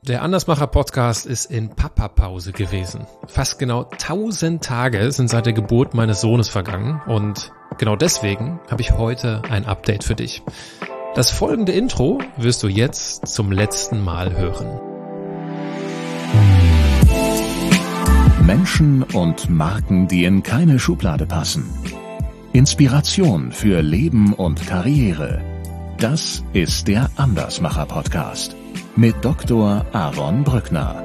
Der Andersmacher-Podcast ist in Papa-Pause gewesen. Fast genau 1000 Tage sind seit der Geburt meines Sohnes vergangen und genau deswegen habe ich heute ein Update für dich. Das folgende Intro wirst du jetzt zum letzten Mal hören. Menschen und Marken, die in keine Schublade passen. Inspiration für Leben und Karriere. Das ist der Andersmacher-Podcast mit Dr. Aaron Brückner.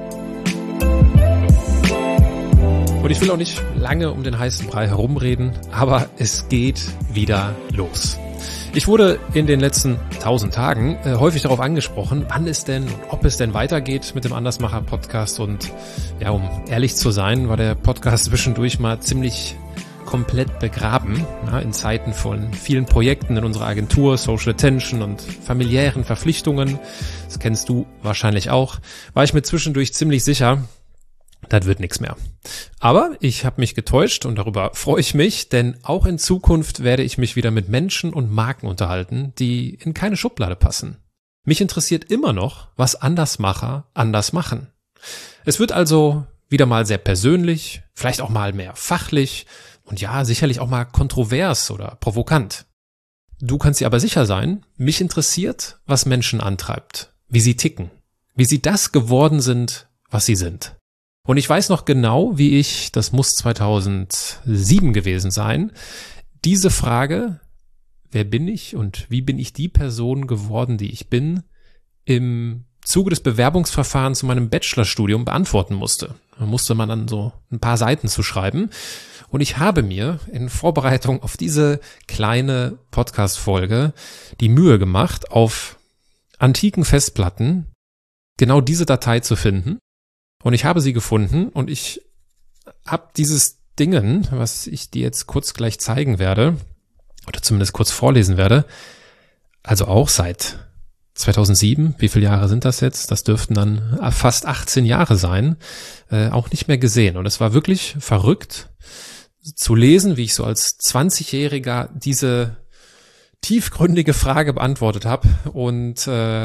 Und ich will auch nicht lange um den heißen Brei herumreden, aber es geht wieder los. Ich wurde in den letzten 1000 Tagen häufig darauf angesprochen, wann es denn und ob es denn weitergeht mit dem Andersmacher-Podcast. Und ja, um ehrlich zu sein, war der Podcast zwischendurch mal ziemlich komplett begraben, ja, in Zeiten von vielen Projekten in unserer Agentur, Social Attention und familiären Verpflichtungen. Das kennst du wahrscheinlich auch. War ich mir zwischendurch ziemlich sicher, das wird nichts mehr. Aber ich habe mich getäuscht und darüber freue ich mich, denn auch in Zukunft werde ich mich wieder mit Menschen und Marken unterhalten, die in keine Schublade passen. Mich interessiert immer noch, was Andersmacher anders machen. Es wird also wieder mal sehr persönlich, vielleicht auch mal mehr fachlich und ja, sicherlich auch mal kontrovers oder provokant. Du kannst dir aber sicher sein, mich interessiert, was Menschen antreibt, wie sie ticken, wie sie das geworden sind, was sie sind. Und ich weiß noch genau, wie ich, das muss 2007 gewesen sein, diese Frage, wer bin ich und wie bin ich die Person geworden, die ich bin, im Zuge des Bewerbungsverfahrens zu meinem Bachelorstudium beantworten musste. Da musste man dann so ein paar Seiten zu schreiben. Und ich habe mir in Vorbereitung auf diese kleine Podcast-Folge die Mühe gemacht, auf antiken Festplatten genau diese Datei zu finden. Und ich habe sie gefunden und ich habe dieses Dingen, was ich dir jetzt kurz gleich zeigen werde, oder zumindest kurz vorlesen werde, also auch seit 2007, wie viele Jahre sind das jetzt? Das dürften dann fast 18 Jahre sein, auch nicht mehr gesehen. Und es war wirklich verrückt zu lesen, wie ich so als 20-Jähriger diese tiefgründige Frage beantwortet habe. Und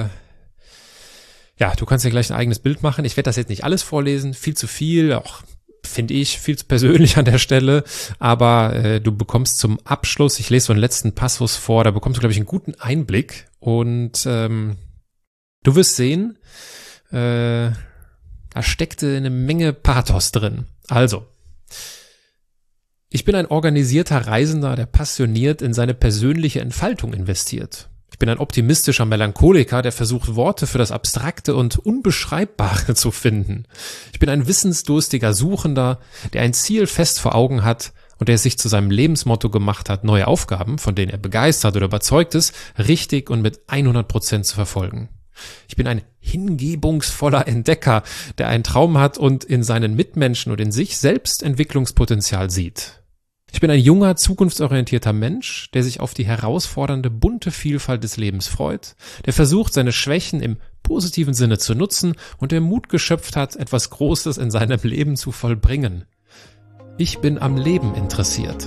ja, du kannst dir gleich ein eigenes Bild machen. Ich werde das jetzt nicht alles vorlesen, viel zu viel, auch finde ich, viel zu persönlich an der Stelle, aber du bekommst zum Abschluss, ich lese so einen letzten Passus vor, da bekommst du, glaube ich, einen guten Einblick und du wirst sehen, da steckte eine Menge Pathos drin. Also, ich bin ein organisierter Reisender, der passioniert in seine persönliche Entfaltung investiert. Ich bin ein optimistischer Melancholiker, der versucht, Worte für das Abstrakte und Unbeschreibbare zu finden. Ich bin ein wissensdurstiger Suchender, der ein Ziel fest vor Augen hat und der es sich zu seinem Lebensmotto gemacht hat, neue Aufgaben, von denen er begeistert oder überzeugt ist, richtig und mit 100% zu verfolgen. Ich bin ein hingebungsvoller Entdecker, der einen Traum hat und in seinen Mitmenschen und in sich selbst Entwicklungspotenzial sieht. Ich bin ein junger, zukunftsorientierter Mensch, der sich auf die herausfordernde, bunte Vielfalt des Lebens freut, der versucht, seine Schwächen im positiven Sinne zu nutzen und der Mut geschöpft hat, etwas Großes in seinem Leben zu vollbringen. Ich bin am Leben interessiert.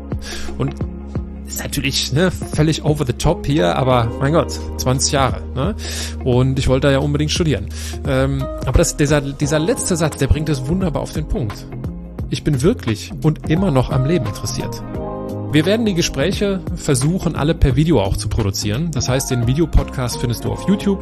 Und ist natürlich völlig over the top hier, aber mein Gott, 20 Jahre. Ne? Und ich wollte da ja unbedingt studieren. Aber dieser letzte Satz, der bringt es wunderbar auf den Punkt. Ich bin wirklich und immer noch am Leben interessiert. Wir werden die Gespräche versuchen, alle per Video auch zu produzieren. Das heißt, den Videopodcast findest du auf YouTube.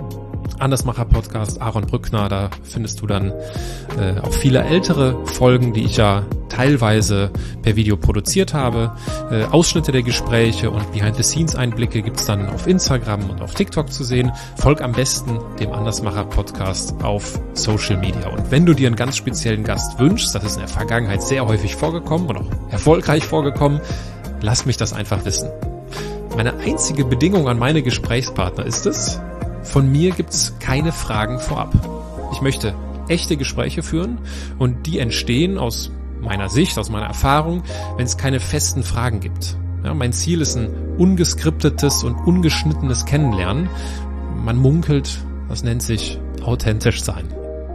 Andersmacher-Podcast, Aaron Brückner, da findest du dann auch viele ältere Folgen, die ich ja teilweise per Video produziert habe. Ausschnitte der Gespräche und Behind-the-Scenes-Einblicke gibt's dann auf Instagram und auf TikTok zu sehen. Folg am besten dem Andersmacher-Podcast auf Social Media. Und wenn du dir einen ganz speziellen Gast wünschst, das ist in der Vergangenheit sehr häufig vorgekommen und auch erfolgreich vorgekommen, lass mich das einfach wissen. Meine einzige Bedingung an meine Gesprächspartner ist es, von mir gibt's keine Fragen vorab. Ich möchte echte Gespräche führen und die entstehen aus meiner Sicht, aus meiner Erfahrung, wenn es keine festen Fragen gibt. Ja, mein Ziel ist ein ungeskriptetes und ungeschnittenes Kennenlernen. Man munkelt, das nennt sich authentisch sein.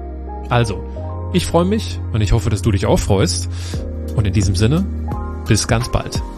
Also, ich freue mich und ich hoffe, dass du dich auch freust. Und in diesem Sinne, bis ganz bald.